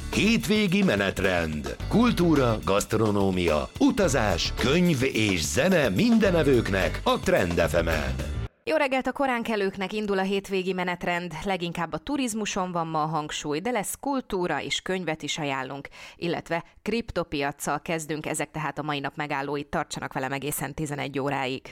Hétvégi menetrend. Kultúra, gasztronómia, utazás, könyv és zene mindenevőknek a Trend FM-en. Jó reggelt a koránkelőknek, indul a hétvégi menetrend, leginkább a turizmuson van ma a hangsúly, de lesz kultúra és könyvet is ajánlunk, illetve kriptopiaccal kezdünk, ezek tehát a mai nap megállóit, tartsanak velem egészen 11 óráig.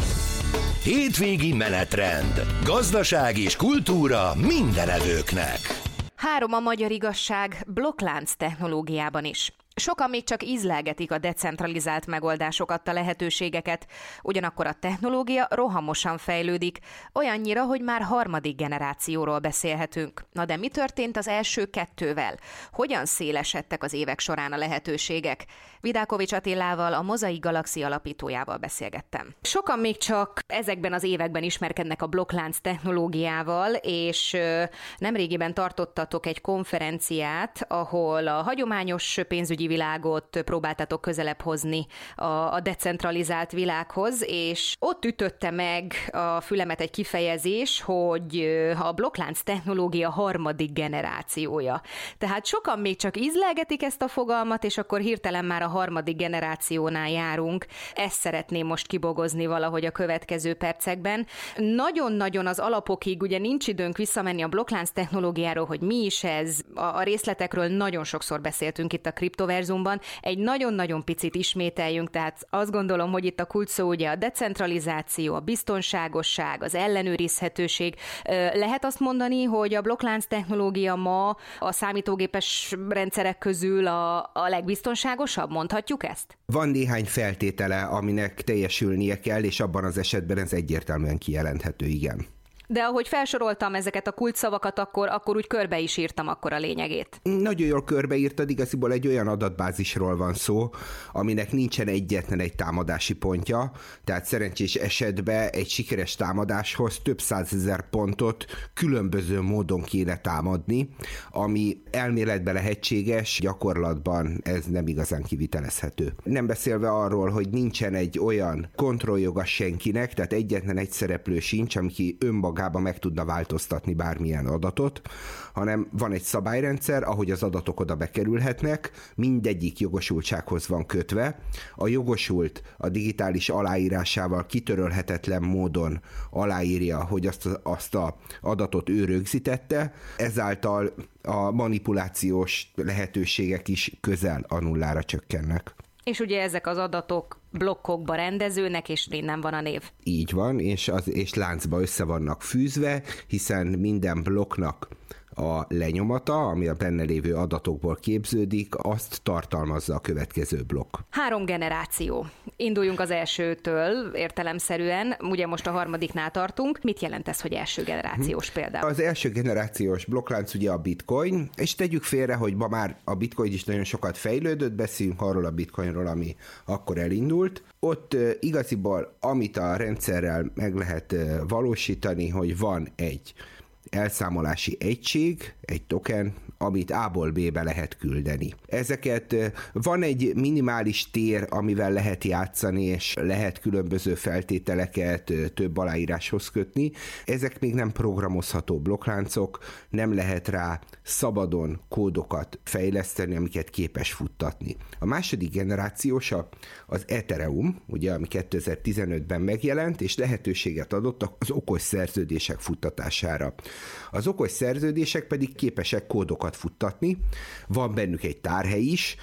Hétvégi menetrend. Gazdaság és kultúra mindenevőknek. 3 a magyar igazság blokklánc technológiában is. Sokan még csak ízlelgetik a decentralizált megoldások adta lehetőségeket, ugyanakkor a technológia rohamosan fejlődik, olyannyira, hogy már 3. generációról beszélhetünk. Na de mi történt az első 2-vel? Hogyan szélesedtek az évek során a lehetőségek? Vidákovics Attilával, a Mozaik Galaxy alapítójával beszélgettem. Sokan még csak ezekben az években ismerkednek a blokklánc technológiával, és nemrégiben tartottatok egy konferenciát, ahol a hagyományos pénzügyi világot próbáltatok közelebb hozni a decentralizált világhoz, és ott ütötte meg a fülemet egy kifejezés, hogy a blokklánc technológia 3. generációja. Tehát sokan még csak ízlelgetik ezt a fogalmat, és akkor hirtelen már a 3. generációnál járunk. Ezt szeretném most kibogozni valahogy a következő percekben. Nagyon-nagyon az alapokig, ugye nincs időnk visszamenni a blokklánc technológiáról, hogy mi is ez, a részletekről nagyon sokszor beszéltünk itt a kriptoverzumban. Egy nagyon-nagyon picit ismételjünk, tehát azt gondolom, hogy itt a kulcsszó ugye a decentralizáció, a biztonságosság, az ellenőrizhetőség. Lehet azt mondani, hogy a blokklánc technológia ma a számítógépes rendszerek közül a legbiztonságosabb? Mondhatjuk ezt? Van néhány feltétele, aminek teljesülnie kell, és abban az esetben ez egyértelműen kijelenthető, igen. De ahogy felsoroltam ezeket a kulcsszavakat, akkor úgy körbe is írtam akkor a lényegét. Nagyon jól körbeírtad, igaziból egy olyan adatbázisról van szó, aminek nincsen egyetlen egy támadási pontja, tehát szerencsés esetben egy sikeres támadáshoz több 100 000 pontot különböző módon kéne támadni, ami elméletben lehetséges, gyakorlatban ez nem igazán kivitelezhető. Nem beszélve arról, hogy nincsen egy olyan kontrolljoga senkinek, tehát egyetlen egy szereplő sincs, aki önmagában meg tudna változtatni bármilyen adatot, hanem van egy szabályrendszer, ahogy az adatok oda bekerülhetnek, mindegyik jogosultsághoz van kötve, a jogosult a digitális aláírásával kitörölhetetlen módon aláírja, hogy azt a adatot ő rögzítette, ezáltal a manipulációs lehetőségek is közel a nullára csökkennek. És ugye ezek az adatok blokkokba rendezőnek, és innen van a név. Így van, és láncba össze vannak fűzve, hiszen minden blokknak a lenyomata, ami a benne lévő adatokból képződik, azt tartalmazza a következő blokk. 3 generáció. Induljunk az elsőtől értelemszerűen, ugye most a 3-nál tartunk. Mit jelent ez, hogy első generációs például? Az első generációs blokklánc ugye a bitcoin, és tegyük félre, hogy ma már a bitcoin is nagyon sokat fejlődött, beszéljünk arról a bitcoinról, ami akkor elindult. Ott igaziból, amit a rendszerrel meg lehet valósítani, hogy van egy elszámolási egység, egy token, amit A-ból B-be lehet küldeni. Ezeket van egy minimális tér, amivel lehet játszani, és lehet különböző feltételeket több aláíráshoz kötni. Ezek még nem programozható blokkláncok, nem lehet rá szabadon kódokat fejleszteni, amiket képes futtatni. A második generációs az Ethereum, ugye, ami 2015-ben megjelent, és lehetőséget adott az okos szerződések futtatására. Az okos szerződések pedig képesek kódokat futtatni, van bennük egy tárhely is,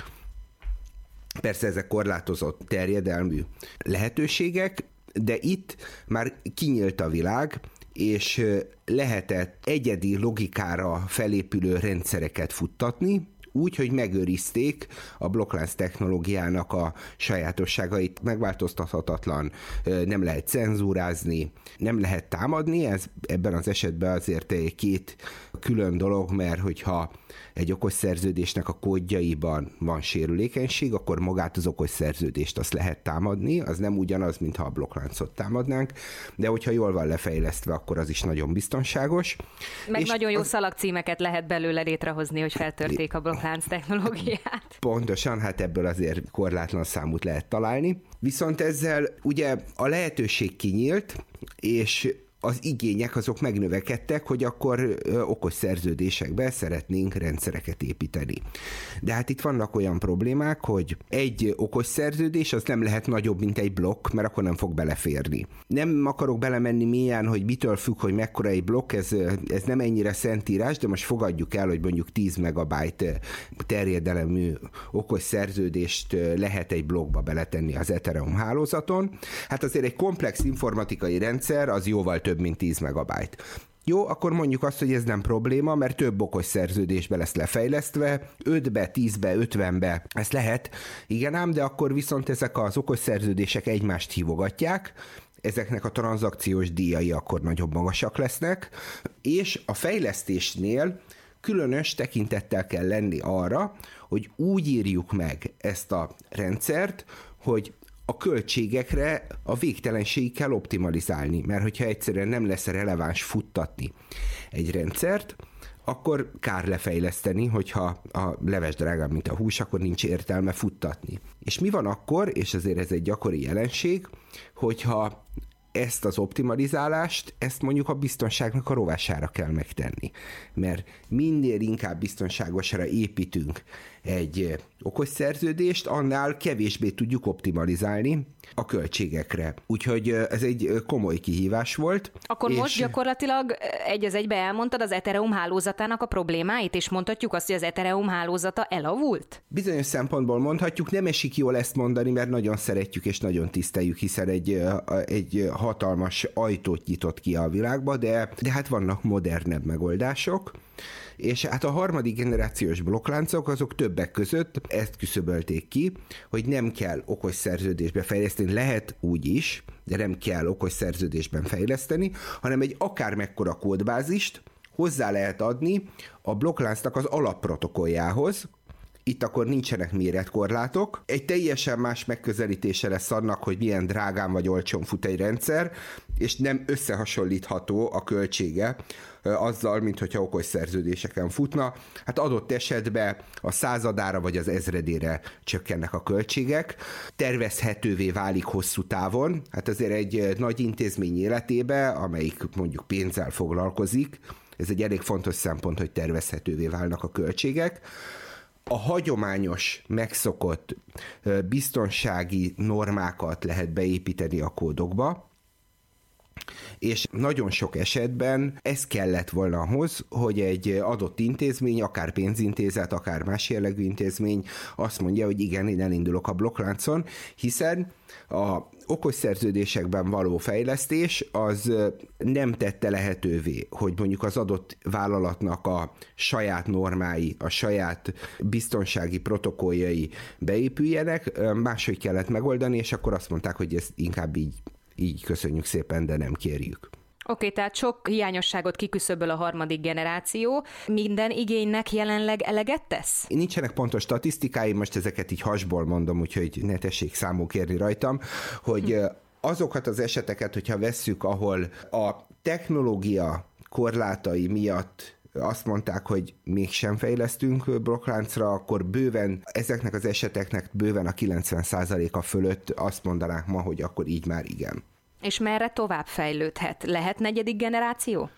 persze ezek korlátozott terjedelmű lehetőségek, de itt már kinyílt a világ, és lehetett egyedi logikára felépülő rendszereket futtatni, úgy, hogy megőrizték a blokklánc technológiának a sajátosságait, megváltoztathatatlan, nem lehet cenzúrázni, nem lehet támadni, ez ebben az esetben azért 2 külön dolog, mert hogyha egy okos szerződésnek a kódjaiban van sérülékenység, akkor magát az okos szerződést azt lehet támadni, az nem ugyanaz, mintha a blokkláncot támadnánk, de hogyha jól van lefejlesztve, akkor az is nagyon biztonságos. Meg nagyon jó szalagcímeket lehet belőle létrehozni, hogy feltörték a blokklánc technológiát. Pontosan, hát ebből azért korlátlan számút lehet találni. Viszont ezzel ugye a lehetőség kinyílt, és az igények azok megnövekedtek, hogy akkor okos szerződésekbe szeretnénk rendszereket építeni. De hát itt vannak olyan problémák, hogy egy okos szerződés az nem lehet nagyobb, mint egy blokk, mert akkor nem fog beleférni. Nem akarok belemenni mélyen, hogy mitől függ, hogy mekkora egy blokk, ez nem ennyire szentírás, de most fogadjuk el, hogy mondjuk 10 megabyte terjedelemű okos szerződést lehet egy blokkba beletenni az Ethereum hálózaton. Hát azért egy komplex informatikai rendszer az jóval több, mint 10 megabyte. Jó, akkor mondjuk azt, hogy ez nem probléma, mert több okos szerződésbe lesz lefejlesztve, 5-be, 10-be, 50-be, ez lehet, igen ám, de akkor viszont ezek az okos szerződések egymást hívogatják, ezeknek a tranzakciós díjai akkor nagyobb magasak lesznek, és a fejlesztésnél különös tekintettel kell lenni arra, hogy úgy írjuk meg ezt a rendszert, hogy a költségekre a végtelenségig kell optimalizálni, mert hogyha egyszerűen nem lesz releváns futtatni egy rendszert, akkor kár lefejleszteni, hogyha a leves drágább, mint a hús, akkor nincs értelme futtatni. És mi van akkor, és azért ez egy gyakori jelenség, hogyha ezt az optimalizálást, ezt mondjuk a biztonságnak a rovására kell megtenni. Mert minél inkább biztonságosra építünk egy okos szerződést, annál kevésbé tudjuk optimalizálni a költségekre. Úgyhogy ez egy komoly kihívás volt. Akkor most gyakorlatilag egy az egybe elmondtad az Ethereum hálózatának a problémáit, és mondhatjuk azt, hogy az Ethereum hálózata elavult? Bizonyos szempontból mondhatjuk, nem esik jól ezt mondani, mert nagyon szeretjük és nagyon tiszteljük, hiszen egy hatalmas ajtót nyitott ki a világba, de hát vannak modernebb megoldások, és hát a harmadik generációs blokkláncok azok többek között ezt küszöbölték ki, hogy nem kell okos szerződésbe fejleszteni, lehet úgy is, de nem kell okos szerződésben fejleszteni, hanem egy akármekkora kódbázist hozzá lehet adni a blokkláncnak az alapprotokolljához. Itt akkor nincsenek méretkorlátok. Egy teljesen más megközelítése lesz annak, hogy milyen drágán vagy olcsón fut egy rendszer, és nem összehasonlítható a költsége azzal, mint hogyha okos szerződéseken futna. Hát adott esetben a századára vagy az ezredére csökkennek a költségek. Tervezhetővé válik hosszú távon. Hát azért egy nagy intézmény életébe, amelyik mondjuk pénzzel foglalkozik, ez egy elég fontos szempont, hogy tervezhetővé válnak a költségek. A hagyományos, megszokott biztonsági normákat lehet beépíteni a kódokba, és nagyon sok esetben ez kellett volna ahhoz, hogy egy adott intézmény, akár pénzintézet, akár más jellegű intézmény azt mondja, hogy igen, én elindulok a blokkláncon, hiszen a okos szerződésekben való fejlesztés az nem tette lehetővé, hogy mondjuk az adott vállalatnak a saját normái, a saját biztonsági protokolljai beépüljenek, máshogy kellett megoldani, és akkor azt mondták, hogy ezt inkább így köszönjük szépen, de nem kérjük. Oké, tehát sok hiányosságot kiküszöböl a harmadik generáció. Minden igénynek jelenleg eleget tesz? Nincsenek pontos statisztikáim, most ezeket így hasból mondom, úgyhogy ne tessék számon kérni rajtam, hogy azokat az eseteket, hogyha vesszük, ahol a technológia korlátai miatt azt mondták, hogy mégsem fejlesztünk blokkláncra, akkor bőven ezeknek az eseteknek bőven a 90%-a fölött azt mondanák ma, hogy akkor így már igen. És merre tovább fejlődhet? Lehet negyedik generáció?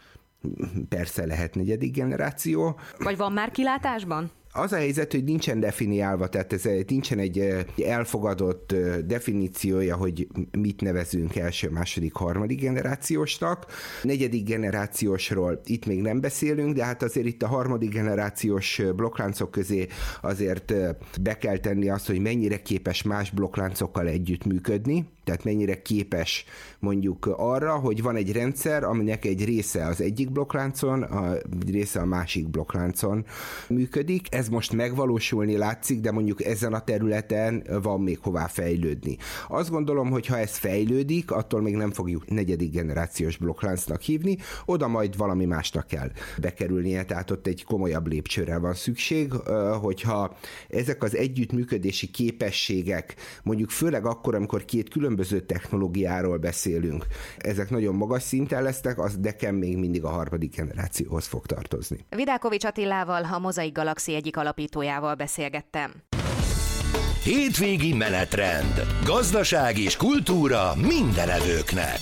Persze lehet negyedik generáció. Vagy van már kilátásban? Az a helyzet, hogy nincsen definiálva, tehát nincsen egy elfogadott definíciója, hogy mit nevezünk első, második, harmadik generációsnak. Negyedik generációsról itt még nem beszélünk, de hát azért itt a harmadik generációs blokkláncok közé azért be kell tenni azt, hogy mennyire képes más blokkláncokkal együttműködni, tehát mennyire képes mondjuk arra, hogy van egy rendszer, aminek egy része az egyik blokkláncon, egy része a másik blokkláncon működik. Ez most megvalósulni látszik, de mondjuk ezen a területen van még hová fejlődni. Azt gondolom, hogy ha ez fejlődik, attól még nem fogjuk negyedik generációs blokkláncnak hívni, oda majd valami másnak kell bekerülnie, tehát ott egy komolyabb lépcsőre van szükség, hogyha ezek az együttműködési képességek, mondjuk főleg akkor, amikor két különböző technológiáról beszélünk, ezek nagyon magas szinten lesznek, az nekem még mindig a harmadik generációhoz fog tartozni. Vidákovics Attilával, a Mozaik Galaxy egyik alapítójával beszélgettem. Hétvégi menetrend. Gazdaság és kultúra mindenevőknek.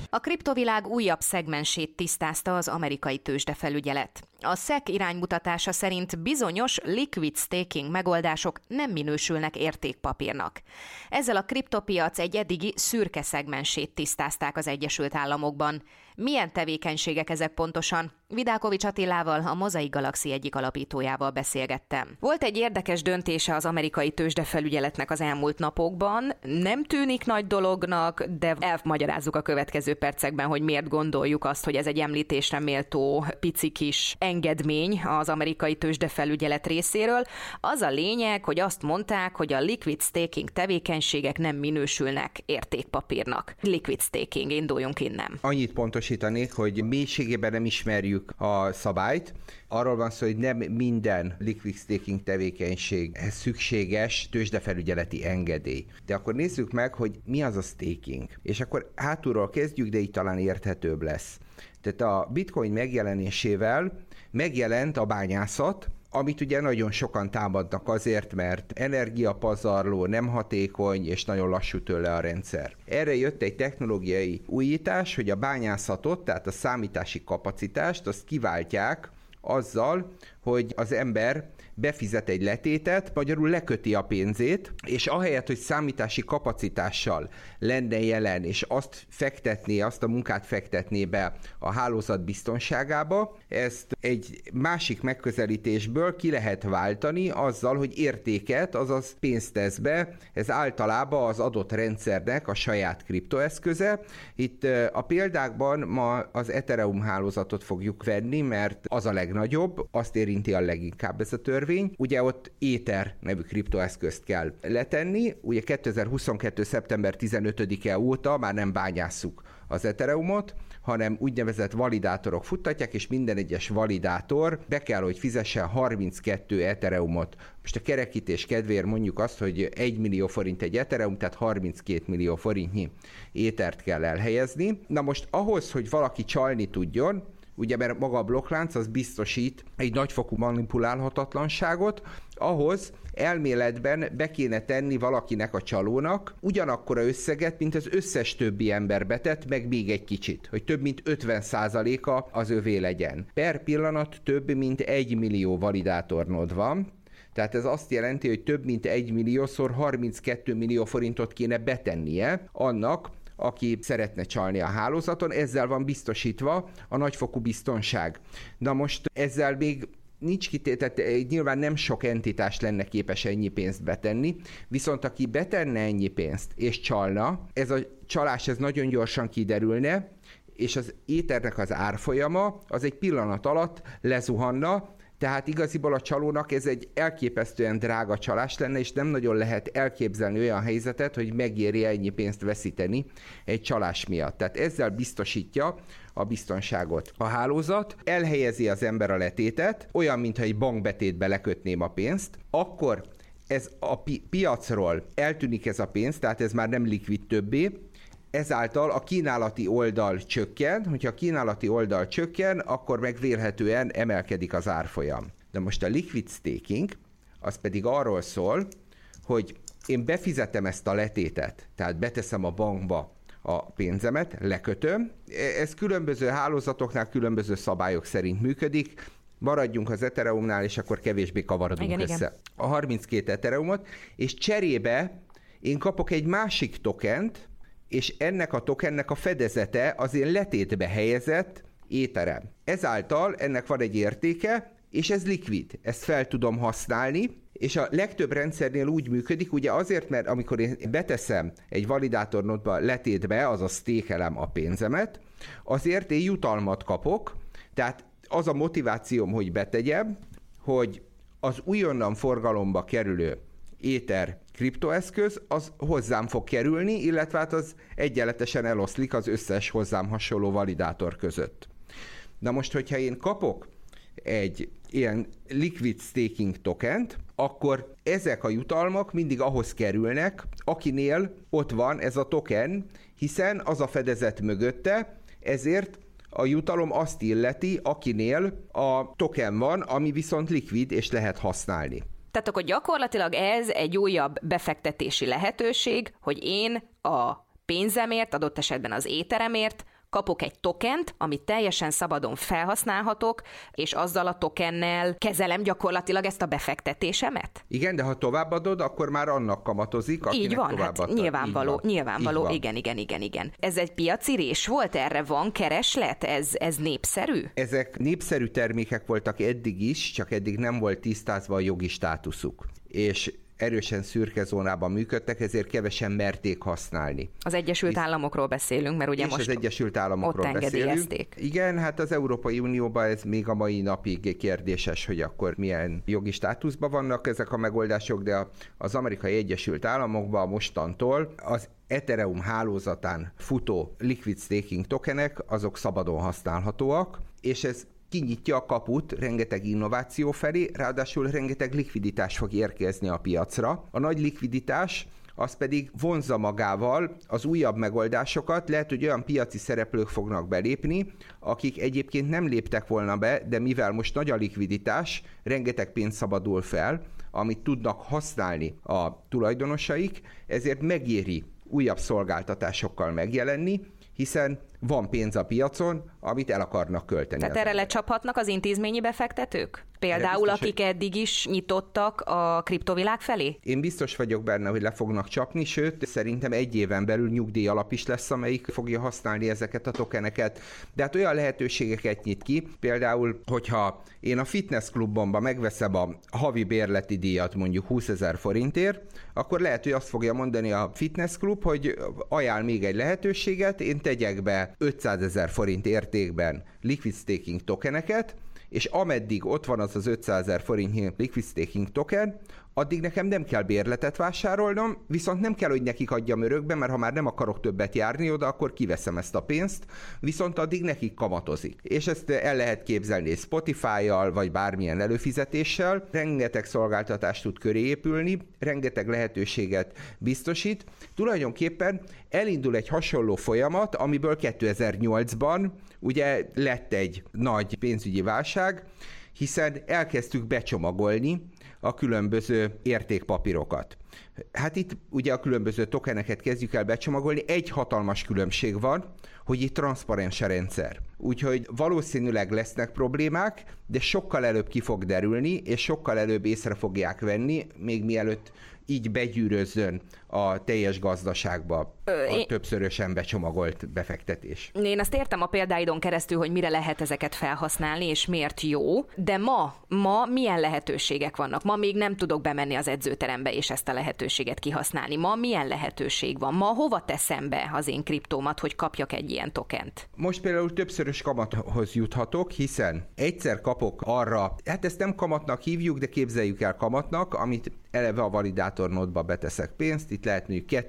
A kriptovilág újabb szegmensét tisztázta az amerikai tőzsdefelügyelet. A SEC iránymutatása szerint bizonyos liquid staking megoldások nem minősülnek értékpapírnak. Ezzel a kriptopiac egy eddigi szürke szegmensét tisztázták az Egyesült Államokban. Milyen tevékenységek ezek pontosan? Vidákovics Attilával, a Mozaik Galaxy egyik alapítójával beszélgettem. Volt egy érdekes döntése az amerikai tőzsdefelügyeletnek az elmúlt napokban. Nem tűnik nagy dolognak, de elmagyarázzuk a következő percekben, hogy miért gondoljuk azt, hogy ez egy említésre méltó pici kis engedmény az amerikai tőzsdefelügyelet részéről. Az a lényeg, hogy azt mondták, hogy a liquid staking tevékenységek nem minősülnek értékpapírnak. Liquid staking, induljunk innen. Annyit pontosítanék, hogy mélységében nem ismerjük a szabályt. Arról van szó, hogy nem minden liquid staking tevékenységhez szükséges tőzsdefelügyeleti engedély. De akkor nézzük meg, hogy mi az a staking. És akkor hátulról kezdjük, de így talán érthetőbb lesz. Tehát a bitcoin megjelenésével megjelent a bányászat, amit ugye nagyon sokan támadnak azért, mert energiapazarló, nem hatékony, és nagyon lassú tőle a rendszer. Erre jött egy technológiai újítás, hogy a bányászatot, tehát a számítási kapacitást, azt kiváltják azzal, hogy az ember befizet egy letétet, magyarul leköti a pénzét, és ahelyett, hogy számítási kapacitással lenne jelen, és azt a munkát fektetné be a hálózat biztonságába, ezt egy másik megközelítésből ki lehet váltani azzal, hogy értéket, azaz pénzt tesz be, ez általában az adott rendszernek a saját kriptoeszköze. Itt a példákban ma az Ethereum hálózatot fogjuk venni, mert az a legnagyobb, azt érinti a leginkább ez a törvény. Ugye ott Ether nevű kriptoeszközt kell letenni, ugye 2022. szeptember 15-e óta már nem bányásszuk az Ethereumot, hanem úgynevezett validátorok futtatják, és minden egyes validátor be kell, hogy fizessen 32 Ethereumot. Most a kerekítés kedvéért mondjuk azt, hogy 1 millió forint egy Ethereum, tehát 32 millió forintnyi Ethert kell elhelyezni. Na most ahhoz, hogy valaki csalni tudjon, ugye mert maga a blokklánc az biztosít egy nagyfokú manipulálhatatlanságot, ahhoz elméletben be kéne tenni valakinek, a csalónak ugyanakkora összeget, mint az összes többi ember betett, meg még egy kicsit, hogy több mint 50%-a az övé legyen. Per pillanat több mint 1 millió validátornod van, tehát ez azt jelenti, hogy több mint 1 milliószor 32 millió forintot kéne betennie annak, aki szeretne csalni a hálózaton, ezzel van biztosítva a nagyfokú biztonság. Na most ezzel még nincs kitétet, nyilván nem sok entitás lenne képes ennyi pénzt betenni, viszont aki betenne ennyi pénzt és csalna, ez a csalás ez nagyon gyorsan kiderülne, és az Ethernek az árfolyama az egy pillanat alatt lezuhanna, tehát igaziból a csalónak ez egy elképesztően drága csalás lenne, és nem nagyon lehet elképzelni olyan helyzetet, hogy megéri ennyi pénzt veszíteni egy csalás miatt. Tehát ezzel biztosítja a biztonságot a hálózat, elhelyezi az ember a letétet, olyan, mintha egy bankbetétbe lekötném a pénzt, akkor ez a piacról eltűnik ez a pénz, tehát ez már nem likvid többé, ezáltal a kínálati oldal csökken, hogyha a kínálati oldal csökken, akkor meg vélhetően emelkedik az árfolyam. De most a liquid staking, az pedig arról szól, hogy én befizetem ezt a letétet, tehát beteszem a bankba a pénzemet, lekötöm. Ez különböző hálózatoknál különböző szabályok szerint működik. Maradjunk az Ethereumnál, és akkor kevésbé kavarodunk össze. Igen. A 32 Ethereumot, és cserébe én kapok egy másik tokent, és ennek a tokennek a fedezete az én letétbe helyezett Etherem. Ezáltal ennek van egy értéke, és ez likvid. Ezt fel tudom használni, és a legtöbb rendszernél úgy működik, ugye azért, mert amikor én beteszem egy validátornodba letétbe, azaz stékelem a pénzemet, azért én jutalmat kapok, tehát az a motivációm, hogy betegyem, hogy az újonnan forgalomba kerülő Ether kriptoeszköz, az hozzám fog kerülni, illetve hát az egyenletesen eloszlik az összes hozzám hasonló validátor között. Na most, hogyha én kapok egy ilyen liquid staking tokent, akkor ezek a jutalmak mindig ahhoz kerülnek, akinél ott van ez a token, hiszen az a fedezet mögötte, ezért a jutalom azt illeti, akinél a token van, ami viszont likvid és lehet használni. Tehát akkor gyakorlatilag ez egy újabb befektetési lehetőség, hogy én a pénzemért, adott esetben az Etheremért Kapok egy tokent, amit teljesen szabadon felhasználhatok, és azzal a tokennel kezelem gyakorlatilag ezt a befektetésemet? Igen, de ha továbbadod, akkor már annak kamatozik, akinek így van, továbbadtad. Hát nyilvánvaló, igen. Ez egy piaci rés volt? Erre van kereslet? Ez népszerű? Ezek népszerű termékek voltak eddig is, csak eddig nem volt tisztázva a jogi státuszuk. És erősen szürke zónában működtek, ezért kevesen merték használni. Az Egyesült Államokról beszélünk, mert ugye most az Egyesült Államokról beszélünk. Igen, hát az Európai Unióban ez még a mai napig kérdéses, hogy akkor milyen jogi státuszban vannak ezek a megoldások, de az Amerikai Egyesült Államokban mostantól az Ethereum hálózatán futó liquid staking tokenek, azok szabadon használhatóak, és ez kinyitja a kaput rengeteg innováció felé, ráadásul rengeteg likviditás fog érkezni a piacra. A nagy likviditás az pedig vonzza magával az újabb megoldásokat, lehet, hogy olyan piaci szereplők fognak belépni, akik egyébként nem léptek volna be, de mivel most nagy a likviditás, rengeteg pénz szabadul fel, amit tudnak használni a tulajdonosaik, ezért megéri újabb szolgáltatásokkal megjelenni, hiszen van pénz a piacon, amit el akarnak költeni. Tehát erre lecsaphatnak az intézményi befektetők? Például biztos, akik eddig is nyitottak a kriptovilág felé? Én biztos vagyok benne, hogy le fognak csapni, sőt, szerintem egy éven belül nyugdíj alap is lesz, amelyik fogja használni ezeket a tokeneket. De hát olyan lehetőségeket nyit ki, például, hogyha én a fitness klubomban megveszem a havi bérleti díjat mondjuk 20 000 forintért, akkor lehet, hogy azt fogja mondani a fitness klub, hogy ajánl még egy lehetőséget, én tegyek be 500 000 forint értékben liquid staking tokeneket, és ameddig ott van az 500 000 forintnyi liquid staking token, addig nekem nem kell bérletet vásárolnom, viszont nem kell, hogy nekik adjam örökbe, mert ha már nem akarok többet járni oda, akkor kiveszem ezt a pénzt, viszont addig nekik kamatozik. És ezt el lehet képzelni Spotify-jal, vagy bármilyen előfizetéssel, rengeteg szolgáltatást tud köré épülni, rengeteg lehetőséget biztosít. Tulajdonképpen elindul egy hasonló folyamat, amiből 2008-ban ugye lett egy nagy pénzügyi válság, hiszen elkezdtük becsomagolni a különböző értékpapírokat. Hát itt ugye a különböző tokeneket kezdjük el becsomagolni, egy hatalmas különbség van, hogy itt transzparens a rendszer. Úgyhogy valószínűleg lesznek problémák, de sokkal előbb ki fog derülni, és sokkal előbb észre fogják venni, még mielőtt így begyűrözzön a teljes gazdaságba a többszörösen becsomagolt befektetés. Én azt értem a példáidon keresztül, hogy mire lehet ezeket felhasználni, és miért jó, de ma milyen lehetőségek vannak? Ma még nem tudok bemenni az edzőterembe, és ezt a lehetőséget kihasználni. Ma milyen lehetőség van? Ma hova teszem be az én kriptómat, hogy kapjak egy ilyen tokent? Most például többszörös kamathoz juthatok, hiszen egyszer kapok arra, hát ezt nem kamatnak hívjuk, de képzeljük el kamatnak, amit eleve a validátornódba beteszek pénzt, itt lehet mondjuk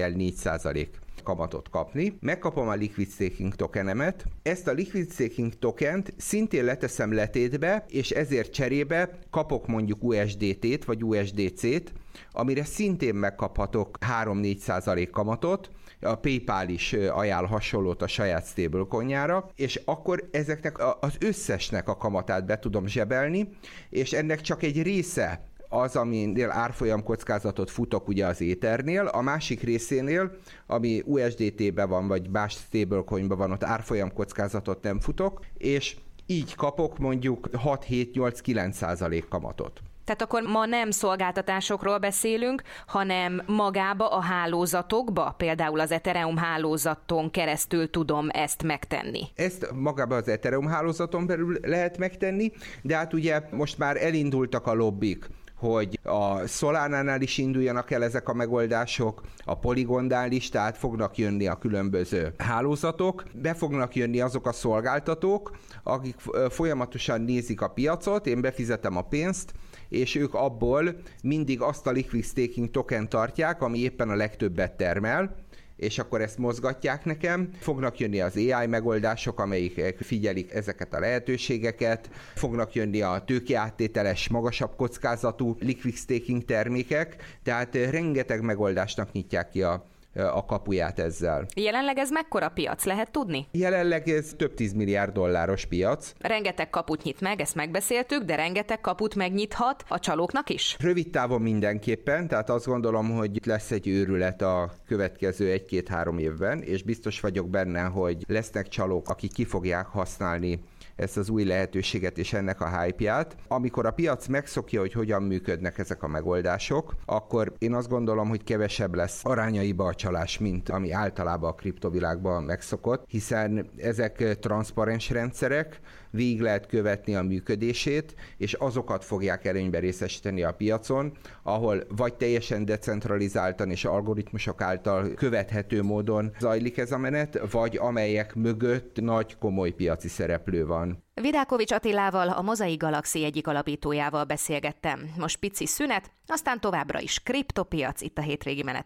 2/4% kamatot kapni. Megkapom a liquid staking tokenemet, ezt a liquid staking tokent szintén leteszem letétbe, és ezért cserébe kapok mondjuk USDT-t vagy USDC-t, amire szintén megkaphatok 3-4% kamatot, a PayPal is ajánl hasonlót a saját stablecoinjára, és akkor ezeknek az összesnek a kamatát be tudom zsebelni, és ennek csak egy része az, aminél árfolyam kockázatot futok ugye az Ethernél, a másik részénél, ami USDT-ben van, vagy más stablecoinban van, ott árfolyam kockázatot nem futok, és így kapok mondjuk 6-7-8-9% kamatot. Tehát akkor ma nem szolgáltatásokról beszélünk, hanem magába a hálózatokba, például az Ethereum hálózaton keresztül tudom ezt megtenni. Ezt magába az Ethereum hálózaton belül lehet megtenni, de hát ugye most már elindultak a lobbik, hogy a Solana-nál is induljanak el ezek a megoldások, a Polygonnál is, tehát fognak jönni a különböző hálózatok, be fognak jönni azok a szolgáltatók, akik folyamatosan nézik a piacot, én befizetem a pénzt, és ők abból mindig azt a liquid staking token tartják, ami éppen a legtöbbet termel, és akkor ezt mozgatják nekem. Fognak jönni az AI megoldások, amelyik figyelik ezeket a lehetőségeket, fognak jönni a tőkeáttételes, magasabb kockázatú liquid staking termékek, tehát rengeteg megoldásnak nyitják ki a a kapuját ezzel. Jelenleg ez mekkora piac, lehet tudni? Jelenleg ez több 10 milliárd dolláros piac. Rengeteg kaput nyit meg, ezt megbeszéltük, de rengeteg kaput megnyithat a csalóknak is? Rövid távon mindenképpen, tehát azt gondolom, hogy lesz egy őrület a következő 1-2-3 évben, és biztos vagyok benne, hogy lesznek csalók, akik ki fogják használni ezt az új lehetőséget és ennek a hype-ját. Amikor a piac megszokja, hogy hogyan működnek ezek a megoldások, akkor én azt gondolom, hogy kevesebb lesz arányaiba a csalás, mint ami általában a kriptovilágban megszokott, hiszen ezek transzparens rendszerek, végig lehet követni a működését, és azokat fogják előnyben részesíteni a piacon, ahol vagy teljesen decentralizáltan és algoritmusok által követhető módon zajlik ez a menet, vagy amelyek mögött nagy komoly piaci szereplő van. Vidákovics Attilával, a Mozaik Galaxy egyik alapítójával beszélgettem. Most pici szünet, aztán továbbra is kriptopiac itt a Hétvégi Menetrend.